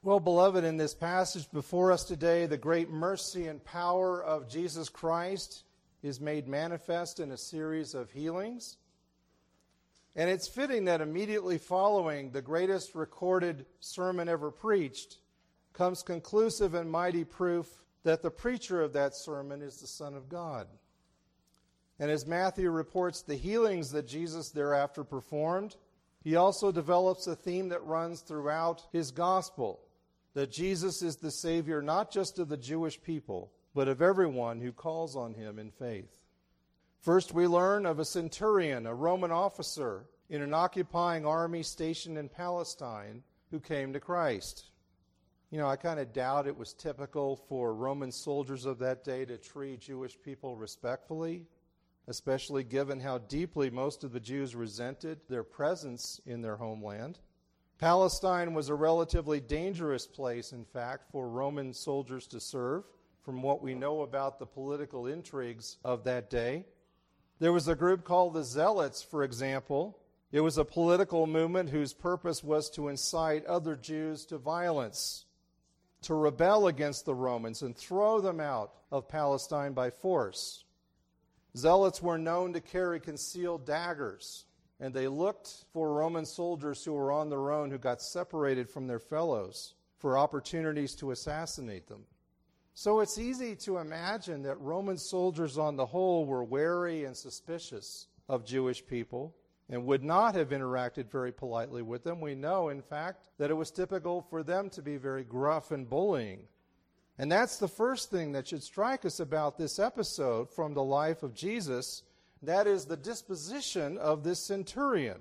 Well, beloved, in this passage before us today, the great mercy and power of Jesus Christ is made manifest in a series of healings. And it's fitting that immediately following the greatest recorded sermon ever preached comes conclusive and mighty proof that the preacher of that sermon is the Son of God. And as Matthew reports the healings that Jesus thereafter performed, he also develops a theme that runs throughout his gospel, that Jesus is the Savior not just of the Jewish people, but of everyone who calls on him in faith. First, we learn of a centurion, a Roman officer in an occupying army stationed in Palestine, who came to Christ. You know, I kind of doubt it was typical for Roman soldiers of that day to treat Jewish people respectfully, especially given how deeply most of the Jews resented their presence in their homeland. Palestine was a relatively dangerous place, in fact, for Roman soldiers to serve, from what we know about the political intrigues of that day. There was a group called the Zealots, for example. It was a political movement whose purpose was to incite other Jews to violence, to rebel against the Romans and throw them out of Palestine by force. Zealots were known to carry concealed daggers, and they looked for Roman soldiers who were on their own, who got separated from their fellows, for opportunities to assassinate them. So it's easy to imagine that Roman soldiers on the whole were wary and suspicious of Jewish people and would not have interacted very politely with them. We know, in fact, that it was typical for them to be very gruff and bullying. And that's the first thing that should strike us about this episode from the life of Jesus. That is the disposition of this centurion.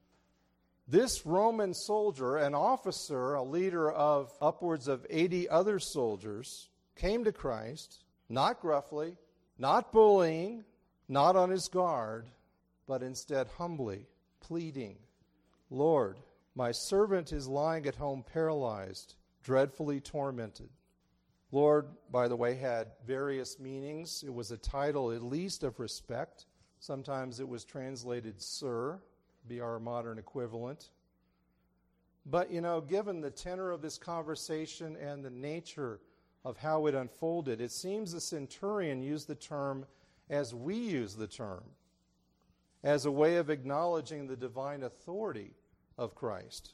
This Roman soldier, an officer, a leader of upwards of 80 other soldiers, came to Christ, not gruffly, not bullying, not on his guard, but instead humbly, pleading, "Lord, my servant is lying at home paralyzed, dreadfully tormented." Lord, by the way, had various meanings. It was a title at least of respect. Sometimes it was translated Sir, be our modern equivalent. But, given the tenor of this conversation and the nature of how it unfolded, it seems the centurion used the term as we use the term, as a way of acknowledging the divine authority of Christ.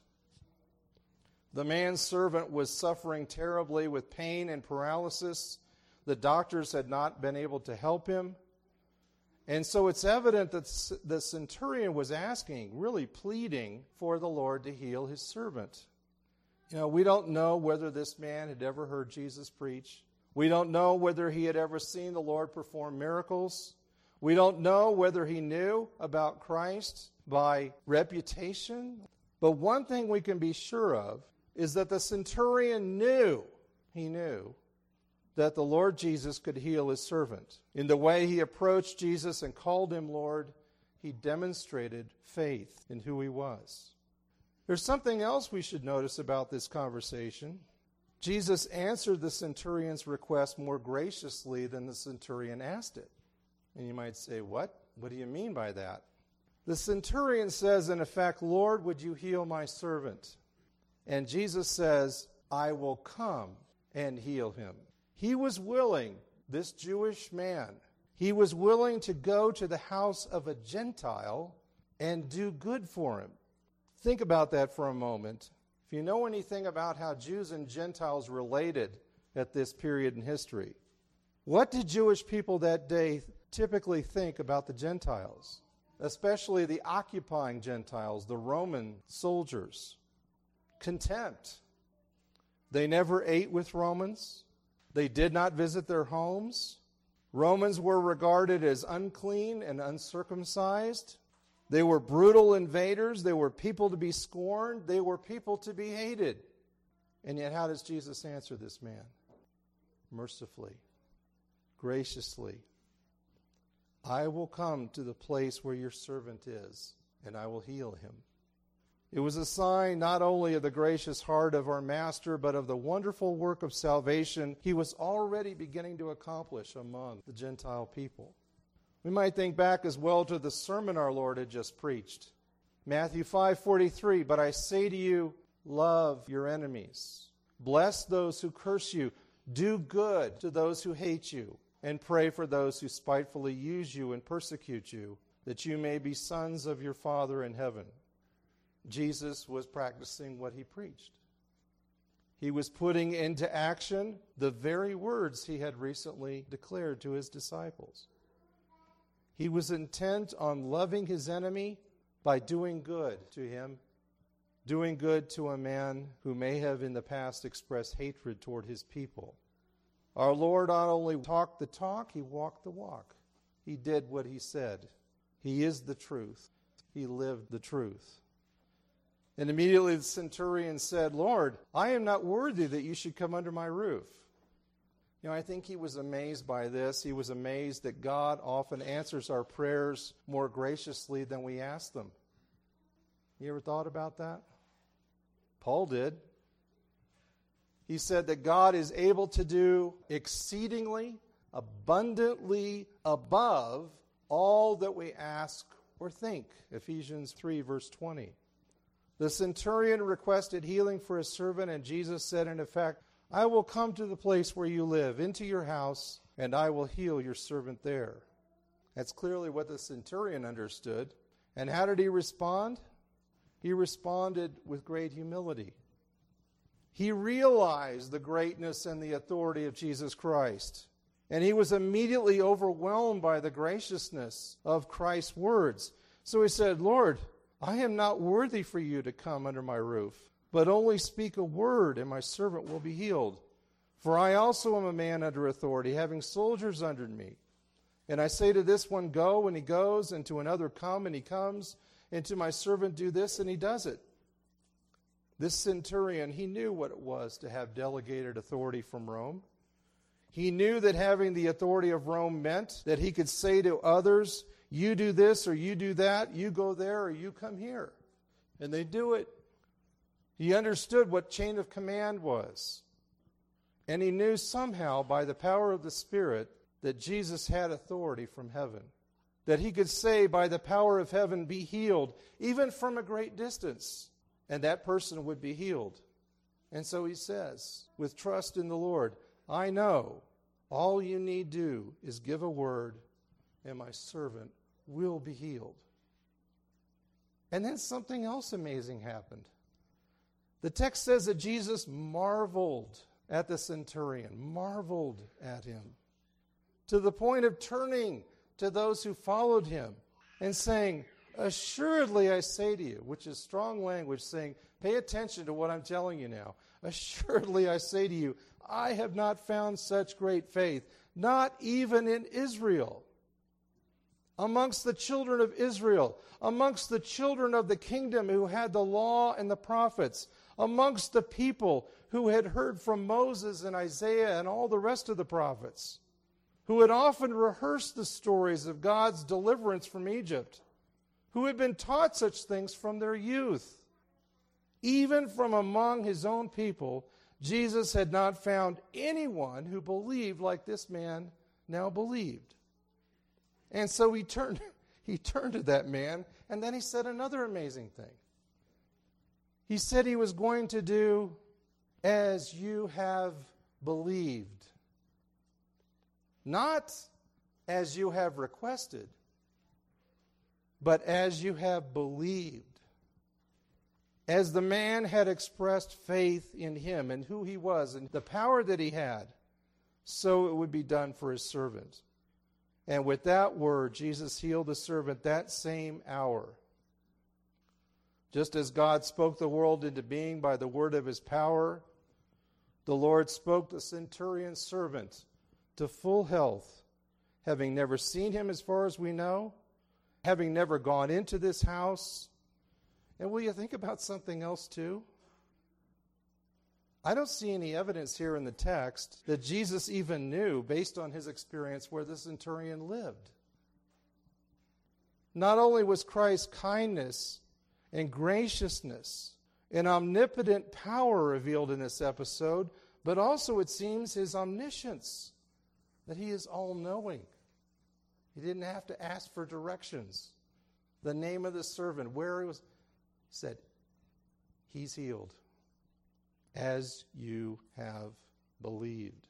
The man's servant was suffering terribly with pain and paralysis. The doctors had not been able to help him. And so it's evident that the centurion was asking, really pleading for the Lord to heal his servant. We don't know whether this man had ever heard Jesus preach. We don't know whether he had ever seen the Lord perform miracles. We don't know whether he knew about Christ by reputation. But one thing we can be sure of is that the centurion knew that the Lord Jesus could heal his servant. In the way he approached Jesus and called him Lord, he demonstrated faith in who he was. There's something else we should notice about this conversation. Jesus answered the centurion's request more graciously than the centurion asked it. And you might say, what? What do you mean by that? The centurion says, in effect, "Lord, would you heal my servant?" And Jesus says, "I will come and heal him." He was willing, this Jewish man, he was willing to go to the house of a Gentile and do good for him. Think about that for a moment. If you know anything about how Jews and Gentiles related at this period in history, what did Jewish people that day typically think about the Gentiles, especially the occupying Gentiles, the Roman soldiers? Contempt. They never ate with Romans. They did not visit their homes. Romans were regarded as unclean and uncircumcised. They were brutal invaders. They were people to be scorned. They were people to be hated. And yet, how does Jesus answer this man? Mercifully, graciously. "I will come to the place where your servant is, and I will heal him." It was a sign not only of the gracious heart of our Master, but of the wonderful work of salvation he was already beginning to accomplish among the Gentile people. We might think back as well to the sermon our Lord had just preached. Matthew 5:43, "But I say to you, love your enemies. Bless those who curse you. Do good to those who hate you. And pray for those who spitefully use you and persecute you, that you may be sons of your Father in heaven. Jesus was practicing what he preached. He was putting into action the very words he had recently declared to his disciples. He was intent on loving his enemy by doing good to him, doing good to a man who may have in the past expressed hatred toward his people. Our Lord not only talked the talk, he walked the walk. He did what he said. He is the truth. He lived the truth. And immediately the centurion said, Lord, I am not worthy that you should come under my roof. You know, I think he was amazed by this. He was amazed that God often answers our prayers more graciously than we ask them. You ever thought about that? Paul did. He said that God is able to do exceedingly, abundantly above all that we ask or think. Ephesians 3, verse 20. The centurion requested healing for his servant, and Jesus said, in effect, I will come to the place where you live, into your house, and I will heal your servant there. That's clearly what the centurion understood. And how did he respond? He responded with great humility. He realized the greatness and the authority of Jesus Christ. And he was immediately overwhelmed by the graciousness of Christ's words. So he said, Lord, I am not worthy for you to come under my roof, but only speak a word, and my servant will be healed. For I also am a man under authority, having soldiers under me. And I say to this one, go, and he goes, and to another, come, and he comes, and to my servant, do this, and he does it. This centurion, he knew what it was to have delegated authority from Rome. He knew that having the authority of Rome meant that he could say to others, you do this or you do that, you go there or you come here. And they do it. He understood what chain of command was. And he knew somehow by the power of the Spirit that Jesus had authority from heaven. That he could say by the power of heaven, be healed, even from a great distance. And that person would be healed. And so he says, with trust in the Lord, I know all you need do is give a word, and my servant will be healed. And then something else amazing happened. The text says that Jesus marveled at the centurion, marveled at him, to the point of turning to those who followed him and saying, assuredly I say to you, which is strong language saying, pay attention to what I'm telling you now. Assuredly I say to you, I have not found such great faith, not even in Israel. Amongst the children of Israel, amongst the children of the kingdom who had the law and the prophets, amongst the people who had heard from Moses and Isaiah and all the rest of the prophets, who had often rehearsed the stories of God's deliverance from Egypt, who had been taught such things from their youth. Even from among his own people, Jesus had not found anyone who believed like this man now believed. And so he turned to that man, and then he said another amazing thing. He said he was going to do as you have believed. Not as you have requested, but as you have believed. As the man had expressed faith in him and who he was and the power that he had, so it would be done for his servant. And with that word, Jesus healed the servant that same hour. Just as God spoke the world into being by the word of his power, the Lord spoke the centurion's servant to full health, having never seen him as far as we know, having never gone into this house. And will you think about something else too? I don't see any evidence here in the text that Jesus even knew, based on his experience, where the centurion lived. Not only was Christ's kindness and graciousness and omnipotent power revealed in this episode, but also, it seems, his omniscience, that he is all-knowing. He didn't have to ask for directions. The name of the servant, where he was, said, he's healed. as you have believed.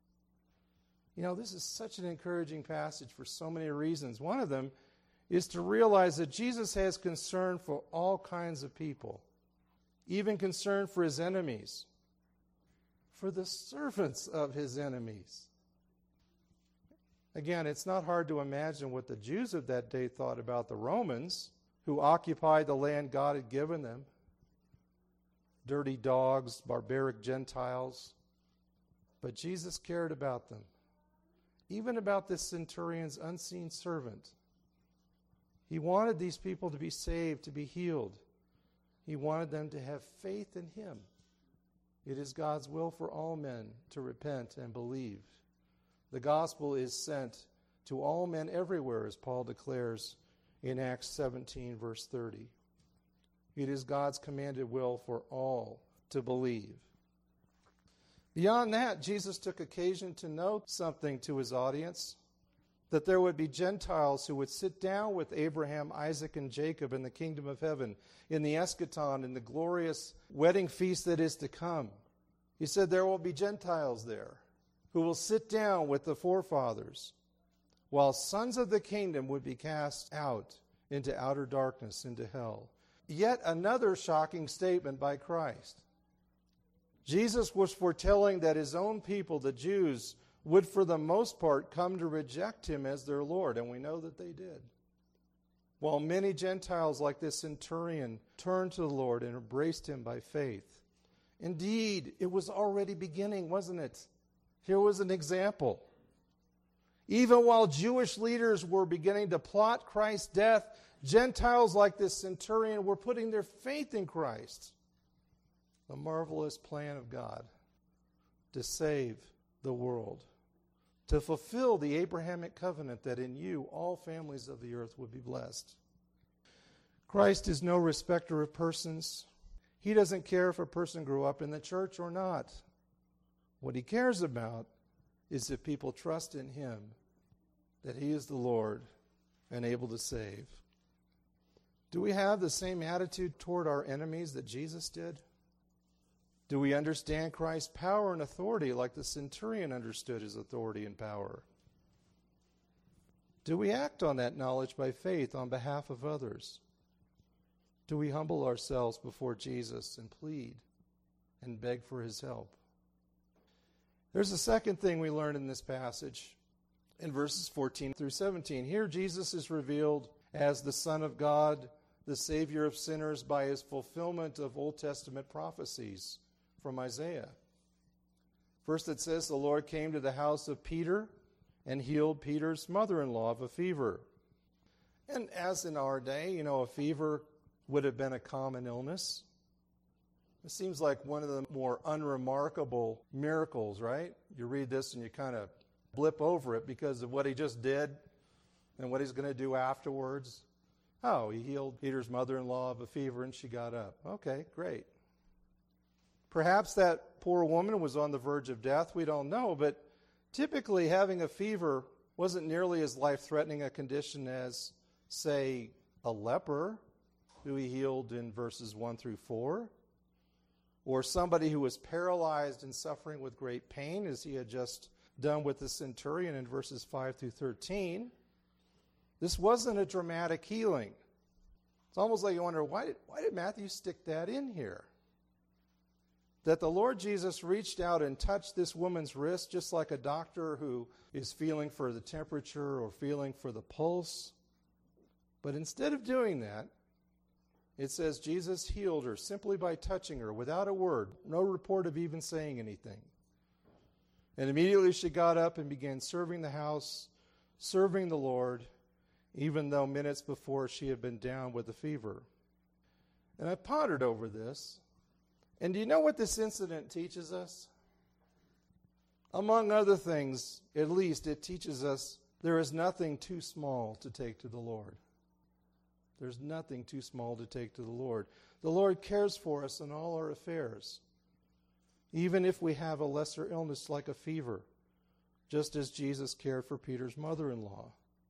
You know, this is such an encouraging passage for so many reasons. One of them is to realize that Jesus has concern for all kinds of people, even concern for his enemies, for the servants of his enemies. Again, it's not hard to imagine what the Jews of that day thought about the Romans who occupied the land God had given them. Dirty dogs, barbaric Gentiles. But Jesus cared about them, even about this centurion's unseen servant. He wanted these people to be saved, to be healed. He wanted them to have faith in him. It is God's will for all men to repent and believe. The gospel is sent to all men everywhere, as Paul declares in Acts 17, verse 30. It is God's commanded will for all to believe. Beyond that, Jesus took occasion to note something to his audience, that there would be Gentiles who would sit down with Abraham, Isaac, and Jacob in the kingdom of heaven, in the eschaton, in the glorious wedding feast that is to come. He said there will be Gentiles there who will sit down with the forefathers, while sons of the kingdom would be cast out into outer darkness, into hell. Yet another shocking statement by Christ. Jesus was foretelling that his own people, the Jews, would for the most part come to reject him as their Lord, and we know that they did. While many Gentiles like this centurion turned to the Lord and embraced him by faith. Indeed, it was already beginning, wasn't it? Here was an example. Even while Jewish leaders were beginning to plot Christ's death, Gentiles like this centurion were putting their faith in Christ. The marvelous plan of God to save the world, to fulfill the Abrahamic covenant that in you all families of the earth would be blessed. Christ is no respecter of persons. He doesn't care if a person grew up in the church or not. What he cares about is that people trust in him, that he is the Lord and able to save. Do we have the same attitude toward our enemies that Jesus did? Do we understand Christ's power and authority like the centurion understood his authority and power? Do we act on that knowledge by faith on behalf of others? Do we humble ourselves before Jesus and plead and beg for his help? There's a second thing we learn in this passage in verses 14 through 17. Here Jesus is revealed as the Son of God, the Savior of sinners, by his fulfillment of Old Testament prophecies from Isaiah. First it says the Lord came to the house of Peter and healed Peter's mother-in-law of a fever. And as in our day, a fever would have been a common illness. It seems like one of the more unremarkable miracles, right? You read this and you kind of blip over it because of what he just did and what he's going to do afterwards. Oh, he healed Peter's mother-in-law of a fever and she got up. Okay, great. Perhaps that poor woman was on the verge of death. We don't know, but typically having a fever wasn't nearly as life-threatening a condition as, say, a leper who he healed in verses 1 through 4, or somebody who was paralyzed and suffering with great pain, as he had just done with the centurion in verses 5 through 13. This wasn't a dramatic healing. It's almost like you wonder, why did Matthew stick that in here? That the Lord Jesus reached out and touched this woman's wrist just like a doctor who is feeling for the temperature or feeling for the pulse. But instead of doing that, it says Jesus healed her simply by touching her without a word, no report of even saying anything. And immediately she got up and began serving the house, serving the Lord, even though minutes before she had been down with a fever. And I pondered over this. And do you know what this incident teaches us? Among other things, at least, it teaches us there is nothing too small to take to the Lord. There's nothing too small to take to the Lord. The Lord cares for us in all our affairs, even if we have a lesser illness like a fever, just as Jesus cared for Peter's mother-in-law.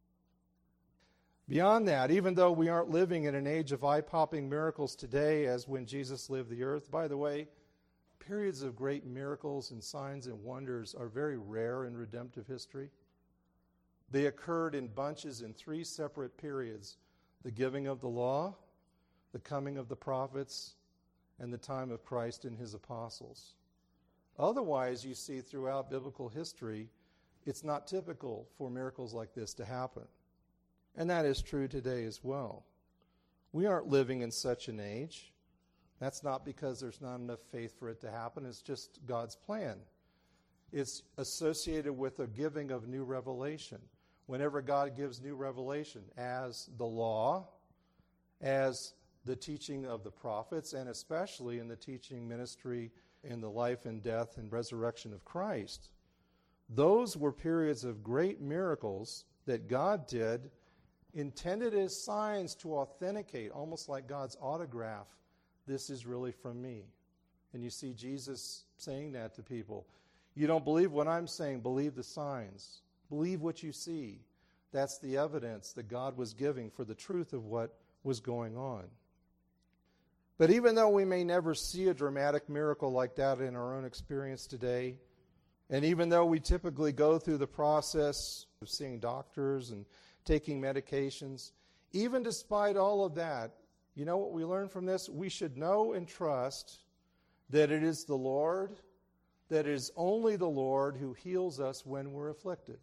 Beyond that, even though we aren't living in an age of eye-popping miracles today as when Jesus lived the earth, by the way, periods of great miracles and signs and wonders are very rare in redemptive history. They occurred in bunches in 3 separate periods: the giving of the law, the coming of the prophets, and the time of Christ and his apostles. Otherwise, you see throughout biblical history, it's not typical for miracles like this to happen. And that is true today as well. We aren't living in such an age. That's not because there's not enough faith for it to happen. It's just God's plan. It's associated with a giving of new revelation. Whenever God gives new revelation, as the law, as the teaching of the prophets, and especially in the teaching ministry in the life and death and resurrection of Christ, those were periods of great miracles that God did, intended as signs to authenticate, almost like God's autograph, this is really from me. And you see Jesus saying that to people. You don't believe what I'm saying, believe the signs. Believe what you see. That's the evidence that God was giving for the truth of what was going on. But even though we may never see a dramatic miracle like that in our own experience today, and even though we typically go through the process of seeing doctors and taking medications, even despite all of that, you know what we learn from this? We should know and trust that it is the Lord, that it is only the Lord who heals us when we're afflicted.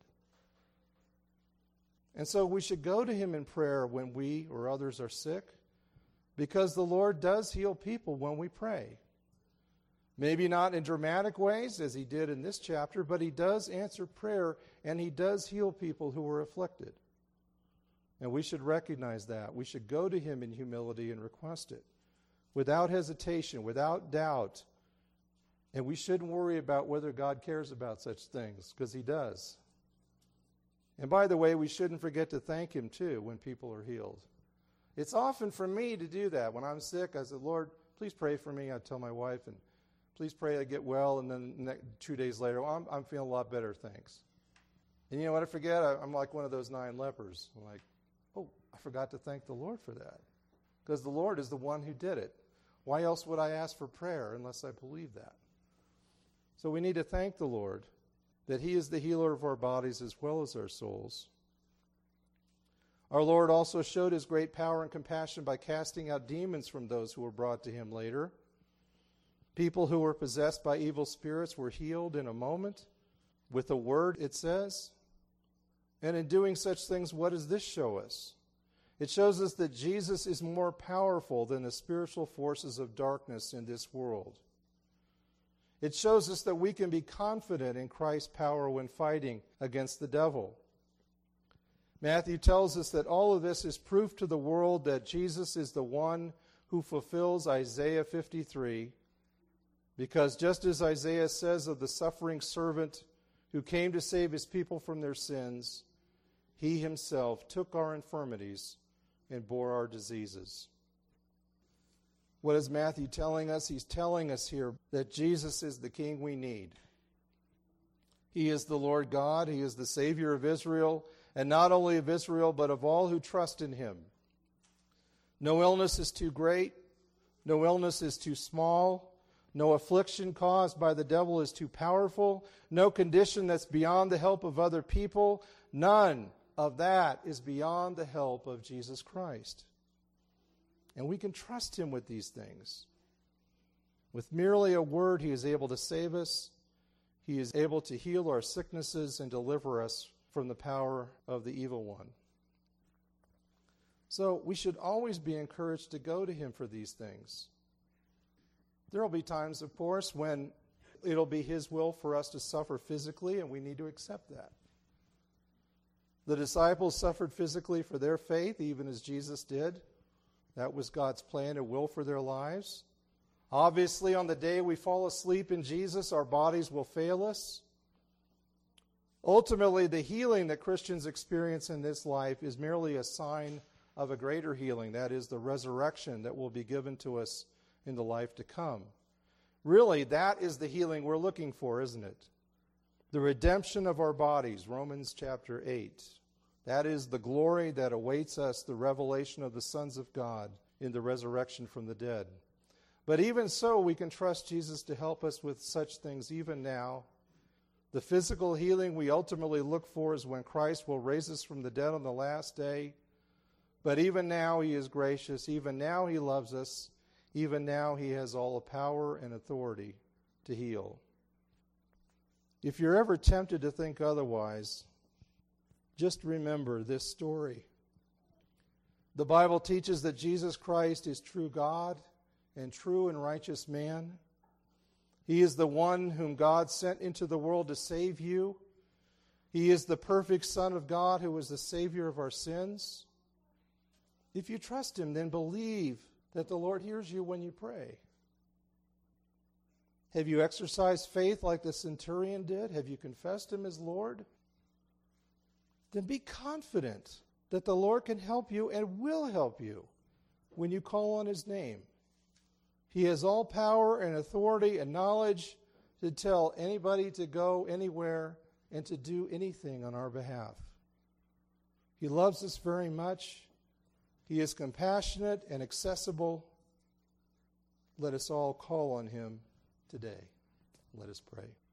And so we should go to him in prayer when we or others are sick, because the Lord does heal people when we pray. Maybe not in dramatic ways, as he did in this chapter, but he does answer prayer, and he does heal people who are afflicted. And we should recognize that. We should go to him in humility and request it, without hesitation, without doubt. And we shouldn't worry about whether God cares about such things, because he does. And by the way, we shouldn't forget to thank him, too, when people are healed. It's often for me to do that. When I'm sick, I said, Lord, please pray for me. I tell my wife, and please pray I get well. And then 2 days later, well, I'm feeling a lot better, thanks. And you know what I forget? I'm like one of those 9 lepers. I'm like, oh, I forgot to thank the Lord for that. Because the Lord is the one who did it. Why else would I ask for prayer unless I believe that? So we need to thank the Lord that he is the healer of our bodies as well as our souls. Our Lord also showed his great power and compassion by casting out demons from those who were brought to him later. People who were possessed by evil spirits were healed in a moment with a word, it says. And in doing such things, what does this show us? It shows us that Jesus is more powerful than the spiritual forces of darkness in this world. It shows us that we can be confident in Christ's power when fighting against the devil. Matthew tells us that all of this is proof to the world that Jesus is the one who fulfills Isaiah 53, because just as Isaiah says of the suffering servant who came to save his people from their sins, he himself took our infirmities and bore our diseases. What is Matthew telling us? He's telling us here that Jesus is the King we need. He is the Lord God. He is the Savior of Israel, and not only of Israel, but of all who trust in him. No illness is too great. No illness is too small. No affliction caused by the devil is too powerful. No condition that's beyond the help of other people. None of that is beyond the help of Jesus Christ. And we can trust him with these things. With merely a word, he is able to save us. He is able to heal our sicknesses and deliver us from the power of the evil one. So we should always be encouraged to go to him for these things. There will be times, of course, when it'll be his will for us to suffer physically, and we need to accept that. The disciples suffered physically for their faith, even as Jesus did. That was God's plan and will for their lives. Obviously, on the day we fall asleep in Jesus, our bodies will fail us. Ultimately, the healing that Christians experience in this life is merely a sign of a greater healing, that is, the resurrection that will be given to us in the life to come. Really, that is the healing we're looking for, isn't it? The redemption of our bodies, Romans chapter 8. That is the glory that awaits us, the revelation of the sons of God in the resurrection from the dead. But even so, we can trust Jesus to help us with such things even now. The physical healing we ultimately look for is when Christ will raise us from the dead on the last day. But even now he is gracious. Even now he loves us. Even now he has all the power and authority to heal. If you're ever tempted to think otherwise, just remember this story. The Bible teaches that Jesus Christ is true God and true and righteous man. He is the one whom God sent into the world to save you. He is the perfect Son of God who is the Savior of our sins. If you trust him, then believe that the Lord hears you when you pray. Have you exercised faith like the centurion did? Have you confessed him as Lord? Then be confident that the Lord can help you and will help you when you call on his name. He has all power and authority and knowledge to tell anybody to go anywhere and to do anything on our behalf. He loves us very much. He is compassionate and accessible. Let us all call on him today. Let us pray.